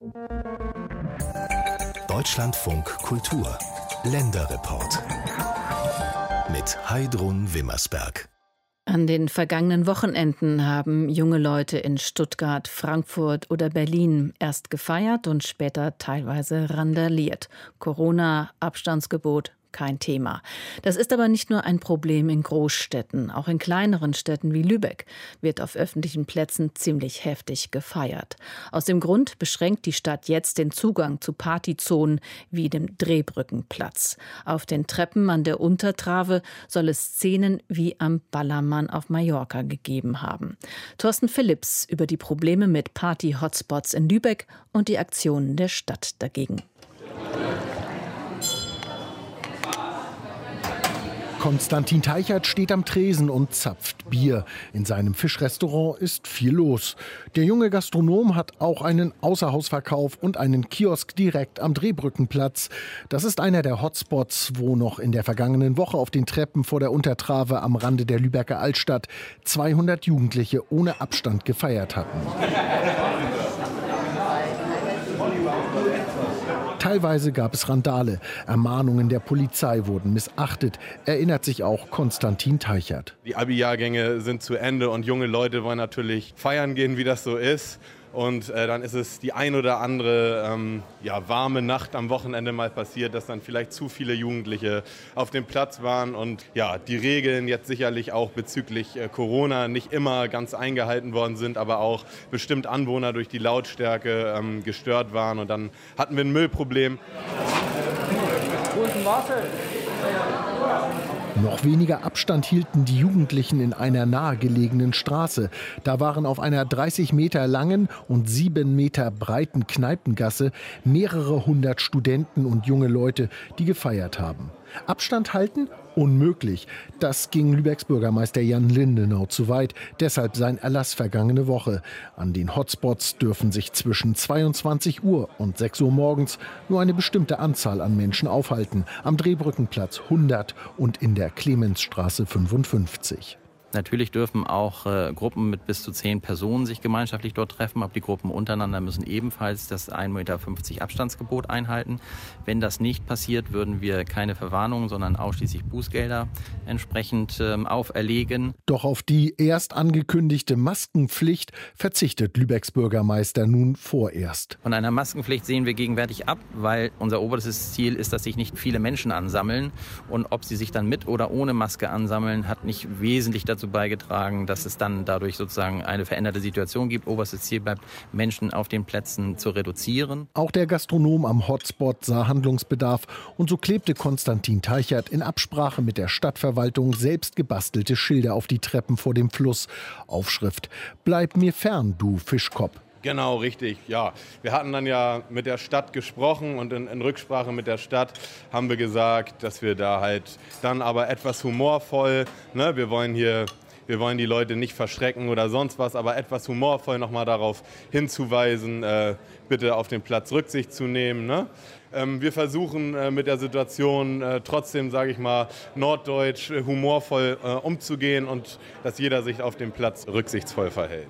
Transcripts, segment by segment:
Deutschlandfunk Kultur Länderreport mit Heidrun Wimmersberg. An den vergangenen Wochenenden haben junge Leute in Stuttgart, Frankfurt oder Berlin erst gefeiert und später teilweise randaliert. Corona, Abstandsgebot, kein Thema. Das ist aber nicht nur ein Problem in Großstädten. Auch in kleineren Städten wie Lübeck wird auf öffentlichen Plätzen ziemlich heftig gefeiert. Aus dem Grund beschränkt die Stadt jetzt den Zugang zu Partyzonen wie dem Drehbrückenplatz. Auf den Treppen an der Untertrave soll es Szenen wie am Ballermann auf Mallorca gegeben haben. Thorsten Philipps über die Probleme mit Party-Hotspots in Lübeck und die Aktionen der Stadt dagegen. Konstantin Teichert steht am Tresen und zapft Bier. In seinem Fischrestaurant ist viel los. Der junge Gastronom hat auch einen Außerhausverkauf und einen Kiosk direkt am Drehbrückenplatz. Das ist einer der Hotspots, wo noch in der vergangenen Woche auf den Treppen vor der Untertrave am Rande der Lübecker Altstadt 200 Jugendliche ohne Abstand gefeiert hatten. Teilweise gab es Randale. Ermahnungen der Polizei wurden missachtet, erinnert sich auch Konstantin Teichert. Die Abi-Jahrgänge sind zu Ende und junge Leute wollen natürlich feiern gehen, wie das so ist. Und dann ist es die ein oder andere warme Nacht am Wochenende mal passiert, dass dann vielleicht zu viele Jugendliche auf dem Platz waren. Und ja, die Regeln jetzt sicherlich auch bezüglich Corona nicht immer ganz eingehalten worden sind, aber auch bestimmt Anwohner durch die Lautstärke gestört waren. Und dann hatten wir ein Müllproblem. Guten Morgen. Noch weniger Abstand hielten die Jugendlichen in einer nahegelegenen Straße. Da waren auf einer 30 Meter langen und 7 Meter breiten Kneipengasse mehrere hundert Studenten und junge Leute, die gefeiert haben. Abstand halten? Unmöglich. Das ging Lübecks Bürgermeister Jan Lindenau zu weit. Deshalb sein Erlass vergangene Woche. An den Hotspots dürfen sich zwischen 22 Uhr und 6 Uhr morgens nur eine bestimmte Anzahl an Menschen aufhalten. Am Drehbrückenplatz 100 und in der Clemensstraße 55. Natürlich dürfen auch Gruppen mit bis zu 10 Personen sich gemeinschaftlich dort treffen, aber die Gruppen untereinander müssen ebenfalls das 1,50 Meter Abstandsgebot einhalten. Wenn das nicht passiert, würden wir keine Verwarnungen, sondern ausschließlich Bußgelder entsprechend auferlegen. Doch auf die erst angekündigte Maskenpflicht verzichtet Lübecks Bürgermeister nun vorerst. Von einer Maskenpflicht sehen wir gegenwärtig ab, weil unser oberstes Ziel ist, dass sich nicht viele Menschen ansammeln. Und ob sie sich dann mit oder ohne Maske ansammeln, hat nicht wesentlich dazu beigetragen, dass es dann dadurch sozusagen eine veränderte Situation gibt. Oberstes Ziel bleibt, Menschen auf den Plätzen zu reduzieren. Auch der Gastronom am Hotspot sah Handlungsbedarf und so klebte Konstantin Teichert in Absprache mit der Stadtverwaltung selbst gebastelte Schilder auf die Treppen vor dem Fluss. Aufschrift: Bleib mir fern, du Fischkopf. Genau, richtig. Ja, wir hatten dann ja mit der Stadt gesprochen und in Rücksprache mit der Stadt haben wir gesagt, dass wir da halt dann aber etwas humorvoll, wir wollen die Leute nicht verschrecken oder sonst was, aber etwas humorvoll nochmal darauf hinzuweisen, bitte auf den Platz Rücksicht zu nehmen. Wir versuchen mit der Situation trotzdem, sage ich mal, norddeutsch humorvoll umzugehen und dass jeder sich auf dem Platz rücksichtsvoll verhält.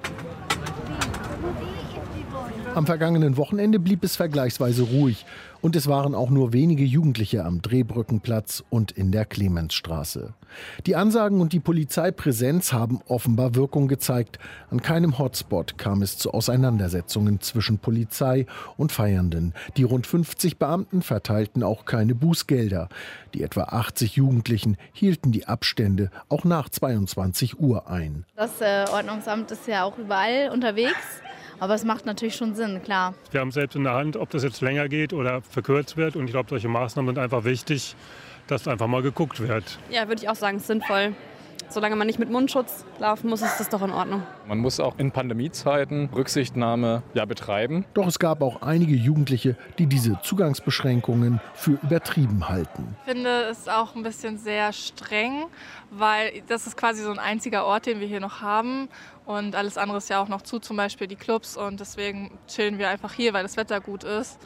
Am vergangenen Wochenende blieb es vergleichsweise ruhig und es waren auch nur wenige Jugendliche am Drehbrückenplatz und in der Clemensstraße. Die Ansagen und die Polizeipräsenz haben offenbar Wirkung gezeigt. An keinem Hotspot kam es zu Auseinandersetzungen zwischen Polizei und Feiernden. Die rund 50 Beamten verteilten auch keine Bußgelder. Die etwa 80 Jugendlichen hielten die Abstände auch nach 22 Uhr ein. Das Ordnungsamt ist ja auch überall unterwegs. Aber es macht natürlich schon Sinn, klar. Wir haben selbst in der Hand, ob das jetzt länger geht oder verkürzt wird. Und ich glaube, solche Maßnahmen sind einfach wichtig, dass einfach mal geguckt wird. Ja, würde ich auch sagen, ist sinnvoll. Solange man nicht mit Mundschutz laufen muss, ist das doch in Ordnung. Man muss auch in Pandemiezeiten Rücksichtnahme betreiben. Doch es gab auch einige Jugendliche, die diese Zugangsbeschränkungen für übertrieben halten. Ich finde es auch ein bisschen sehr streng, weil das ist quasi so ein einziger Ort, den wir hier noch haben. Und alles andere ist ja auch noch zu, zum Beispiel die Clubs. Und deswegen chillen wir einfach hier, weil das Wetter gut ist.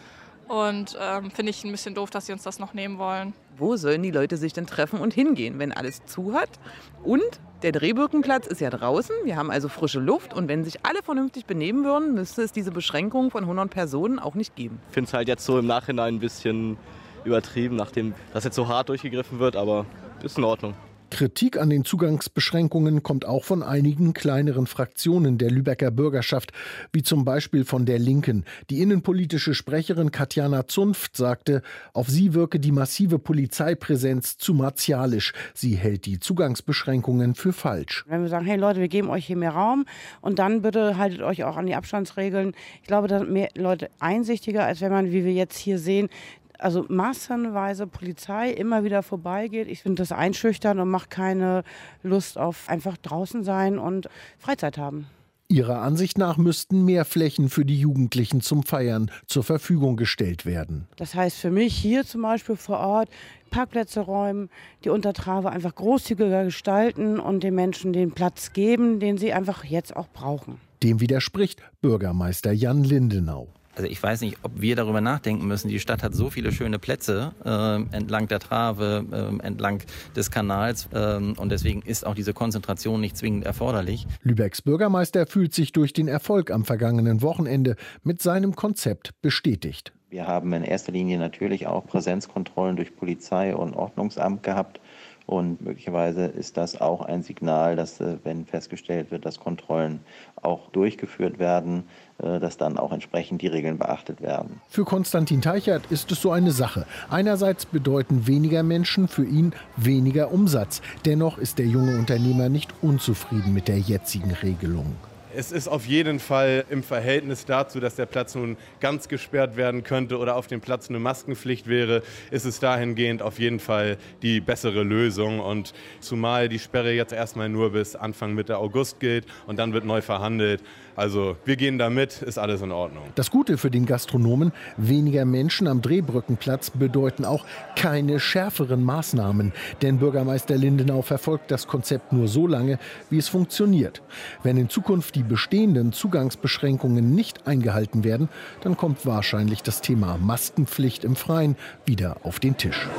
Und finde ich ein bisschen doof, dass sie uns das noch nehmen wollen. Wo sollen die Leute sich denn treffen und hingehen, wenn alles zu hat? Und der Drehbrückenplatz ist ja draußen. Wir haben also frische Luft. Und wenn sich alle vernünftig benehmen würden, müsste es diese Beschränkung von 100 Personen auch nicht geben. Ich finde es halt jetzt so im Nachhinein ein bisschen übertrieben, nachdem das jetzt so hart durchgegriffen wird. Aber ist in Ordnung. Kritik an den Zugangsbeschränkungen kommt auch von einigen kleineren Fraktionen der Lübecker Bürgerschaft, wie zum Beispiel von der Linken. Die innenpolitische Sprecherin Katjana Zunft sagte, auf sie wirke die massive Polizeipräsenz zu martialisch. Sie hält die Zugangsbeschränkungen für falsch. Wenn wir sagen, hey Leute, wir geben euch hier mehr Raum und dann bitte haltet euch auch an die Abstandsregeln. Ich glaube, da sind mehr Leute einsichtiger, als wenn man, wie wir jetzt hier sehen, also massenweise Polizei immer wieder vorbeigeht. Ich finde das einschüchtern und macht keine Lust auf einfach draußen sein und Freizeit haben. Ihrer Ansicht nach müssten mehr Flächen für die Jugendlichen zum Feiern zur Verfügung gestellt werden. Das heißt für mich hier zum Beispiel vor Ort Parkplätze räumen, die Untertrave einfach großzügiger gestalten und den Menschen den Platz geben, den sie einfach jetzt auch brauchen. Dem widerspricht Bürgermeister Jan Lindenau. Also ich weiß nicht, ob wir darüber nachdenken müssen. Die Stadt hat so viele schöne Plätze entlang der Trave, entlang des Kanals. Und deswegen ist auch diese Konzentration nicht zwingend erforderlich. Lübecks Bürgermeister fühlt sich durch den Erfolg am vergangenen Wochenende mit seinem Konzept bestätigt. Wir haben in erster Linie natürlich auch Präsenzkontrollen durch Polizei und Ordnungsamt gehabt. Und möglicherweise ist das auch ein Signal, dass, wenn festgestellt wird, dass Kontrollen auch durchgeführt werden, dass dann auch entsprechend die Regeln beachtet werden. Für Konstantin Teichert ist es so eine Sache. Einerseits bedeuten weniger Menschen für ihn weniger Umsatz. Dennoch ist der junge Unternehmer nicht unzufrieden mit der jetzigen Regelung. Es ist auf jeden Fall im Verhältnis dazu, dass der Platz nun ganz gesperrt werden könnte oder auf dem Platz eine Maskenpflicht wäre, ist es dahingehend auf jeden Fall die bessere Lösung. Und zumal die Sperre jetzt erstmal nur bis Anfang Mitte August gilt und dann wird neu verhandelt. Also wir gehen da mit, ist alles in Ordnung. Das Gute für den Gastronomen, weniger Menschen am Drehbrückenplatz bedeuten auch keine schärferen Maßnahmen. Denn Bürgermeister Lindenau verfolgt das Konzept nur so lange, wie es funktioniert. Wenn in Zukunft die bestehenden Zugangsbeschränkungen nicht eingehalten werden, dann kommt wahrscheinlich das Thema Maskenpflicht im Freien wieder auf den Tisch.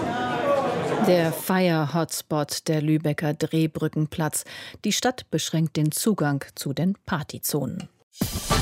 Der Feier-Hotspot der Lübecker Drehbrückenplatz. Die Stadt beschränkt den Zugang zu den Partyzonen.